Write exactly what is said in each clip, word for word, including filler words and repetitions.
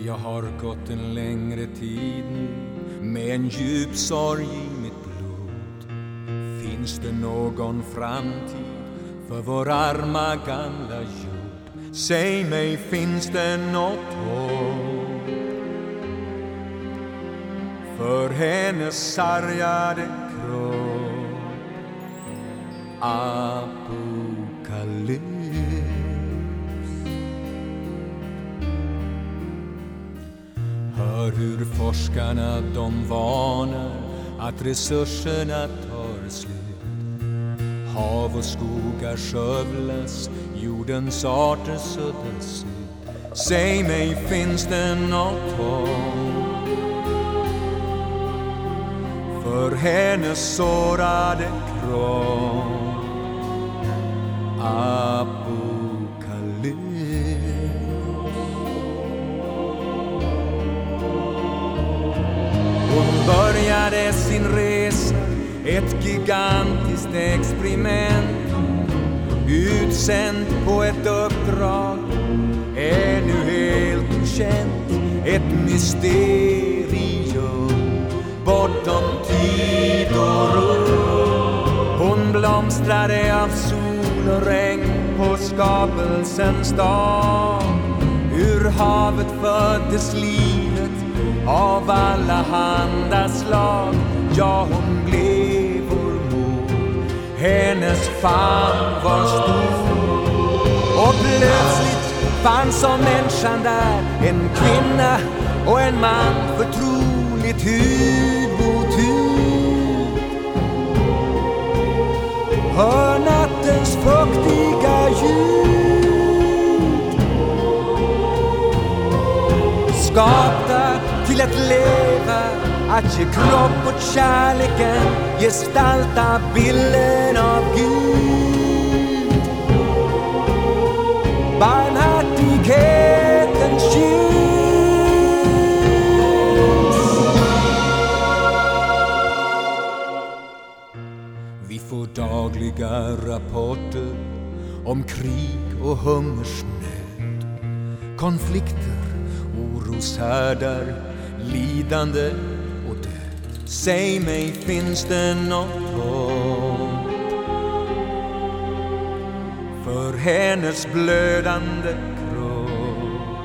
Jag har gått en längre tid nu med en djup sorg i mitt blod. Finns det någon framtid för vår arma gamla jord? Säg mig, finns det något hopp för hennes sargade kropp? Apokalyps. Hör hur forskarna de varnar att resurserna tar slut. Hav och skogar skövlas, jordens arter suddas ut. Säg mig, finns det något hopp för hennes sårade kropp? Apokalyps. Hon började sin resa, ett gigantiskt experiment. Utsänd på ett uppdrag, ännu helt okänt. Ett mysterium bortom tid och rum. Hon blomstrade av sol och regn på skapelsens dag. Ur havet föddes livet av alla handa slag. Ja, hon blev vår mor, hennes famn var stor. Och plötsligt fanns om människan där en kvinna och en man, förtroligt hud mot hud. Hör nattens fuktiga ljud, skapta till att leva, att ge kropp åt kärleken, gestalta bilden av Gud. Barmhärtighetens ljus. Vi får dagliga rapporter om krig och hungersnöd, konflikter, oroshärdar, lidande och död. Säg mig, finns det något hopp för hennes blödande kropp?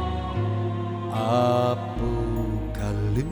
Apokalyps.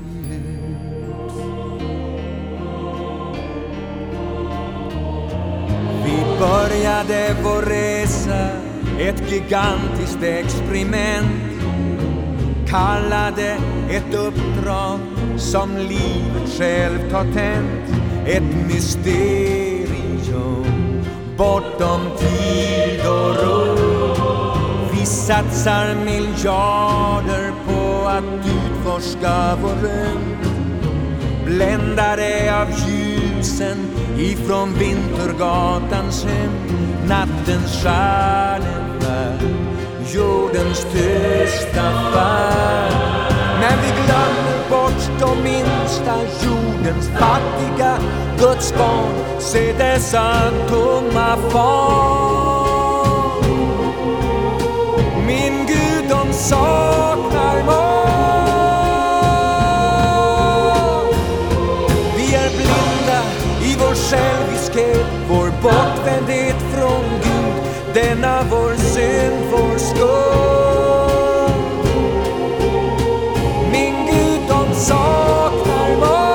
Vi började vår resa, ett gigantiskt experiment. Kallade ett uppdrag som livet självt har tänt. Ett mysterium bortom tid och rum. Vi satsar miljarder på att utforska vår rymd. Bländade av ljusen ifrån Vintergatans hem. Nattens stjärnevärld, jordens tysta färd. Men vi glömmer bort de minsta, jordens fattiga Guds barn. Se dessa tomma far. Min Gud, de saknar mat. Vi är blinda i vår själviskhet, vår bortvändhet från Gud. Denna vår synd, vår skuld. Min Gud, de saknar mat.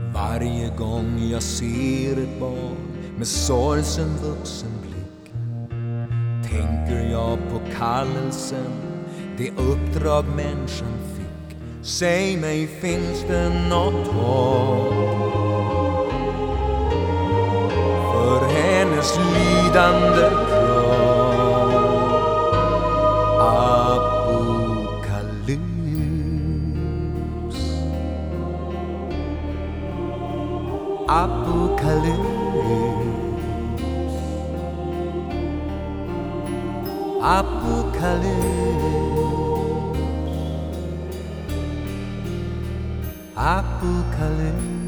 Varje gång jag ser ett barn med sorgsen vuxen blick tänker jag på kallelsen, det uppdrag människan fick. Säg mig, finns det något hopp för hennes lidande kropp? Apokalyps, apokalyps, apokalyps, apokalyps.